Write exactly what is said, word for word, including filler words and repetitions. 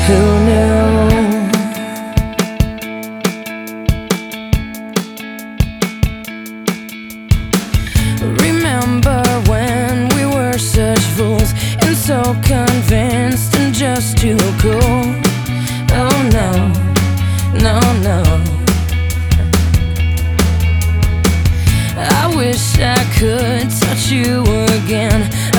Who knew? Remember when we were such fools and so convinced and just too cool? Oh no, no, no. I wish I could touch you